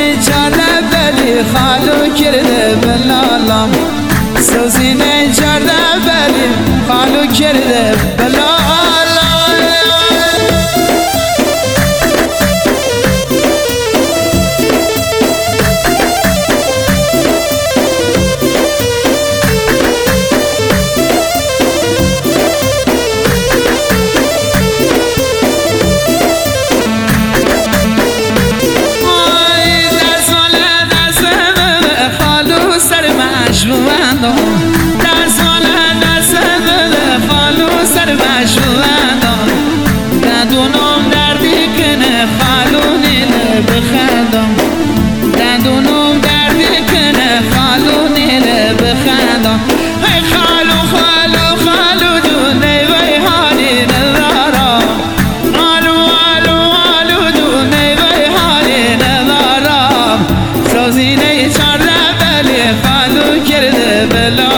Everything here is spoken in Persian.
سوزینه چاره بلی خالو کرده بلالم سوزینه چاره بلی خالو کرده بلالم در ساله دست بده خالو سر بشوندم دندونم دردی کنه خالو نیله بخندم دندونم دردی کنه خالو نیله بخندم ای خالو خالو خالو دونه وی حالی ندارم خالو خالو خالو دونه وی حالی ندارم سوزینه چاره بلی خالو کرده بلا